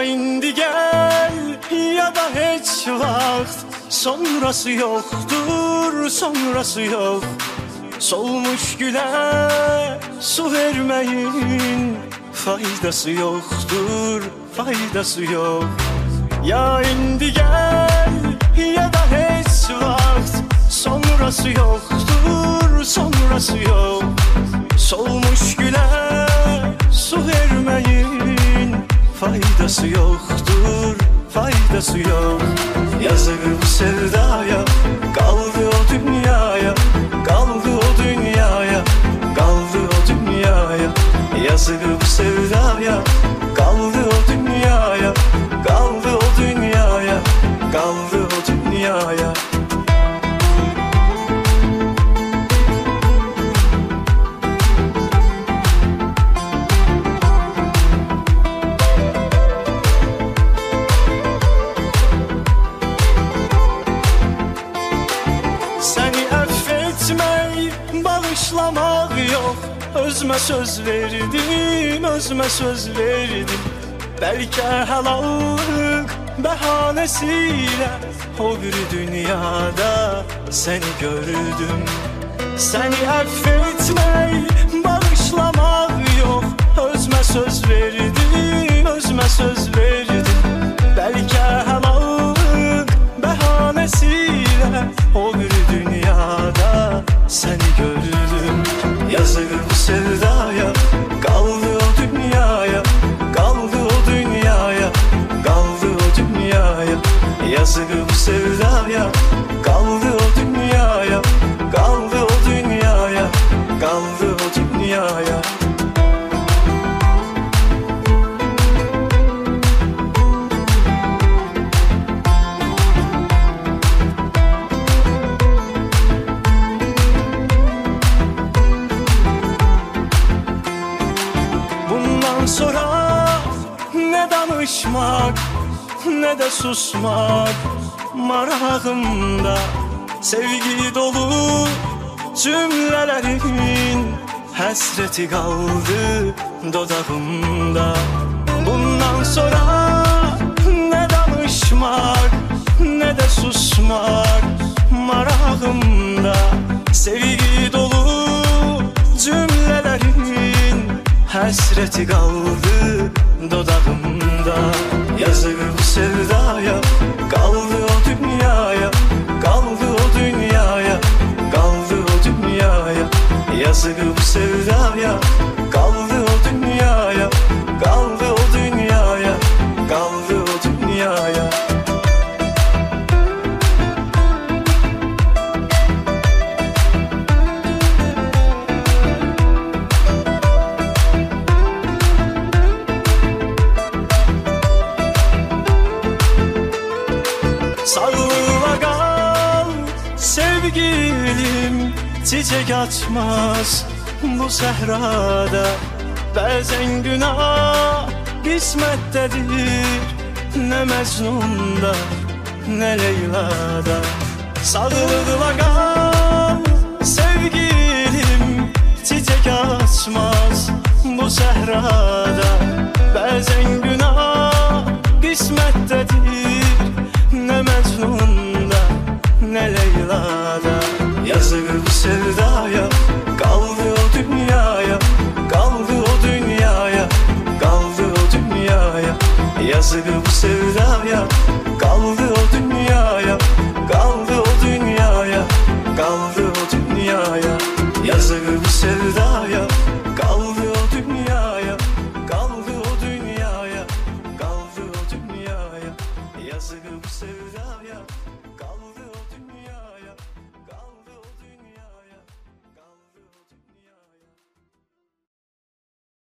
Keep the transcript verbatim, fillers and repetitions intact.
indi gel ya da hiç vakt, sonrası yoktur, sonrası yok. Solmuş güle su vermeyin, faydası yoktur, faydası yok. Ya indi gel ya da hiç vakt, sonrası yoktur, sonrası yok. Solmuş güle su vermeyin, faydası yoktur, faydası yok. Yazık bu sevdaya, kaldı o dünyaya, kaldı o dünyaya, kaldı o dünyaya. Yazık bu sevdaya, kaldı o dünyaya, kaldı o dünyaya, kaldı o dünyaya. Seni affetmeyi, bağışlamak yok. Özme söz verdim, özme söz verdim. Belki helallık bahanesiyle o bir dünyada seni gördüm. Seni affetmeyi, bağışlamak yok. Özme söz verdim, özme söz verdim. Belki helallık bahanesiyle o bir dünyada seni gördüm. Yazık bu sevdaya, kaldı o dünyaya, kaldı o dünyaya, kaldı o dünyaya. Yazık bu sevdaya, kaldı o dünyaya, kaldı o dünyaya, kaldı o dünyaya. Bundan sonra ne danışmak ne de susmak marağımda. Sevgi dolu cümlelerin hasreti kaldı dodağımda. Bundan sonra ne danışmak ne de susmak marağımda. Sevgi dolu cümlelerin hasreti kaldı dodağımda. Yazık bu sevdaya, kaldı o dünyaya, kaldı o dünyaya, kaldı o dünyaya. Yazık bu sevdaya, kaldı o dünyaya, kaldı o dünyaya, kaldı o dünyaya. Sağlığa kal sevgilim, çiçek açmaz bu sehrada. Bazen günah kısmettedir, ne Mecnun'da ne Leyla'da. Sağlığa kal sevgilim, çiçek açmaz bu sehrada. Bazen günah kısmettedir, ne Mecnun'da ne Leyla'da. Yazık bu sevdaya, kaldı o dünyaya, kaldı o dünyaya, kaldı o dünyaya. Yazık bu sevdaya, kaldı o dünyaya, kaldı o dünyaya, kaldı o dünyaya. Yazık bu sevdaya, kaldı o dünyaya, kaldı o dünyaya, kaldı o dünyaya. Yazık bu sevdaya.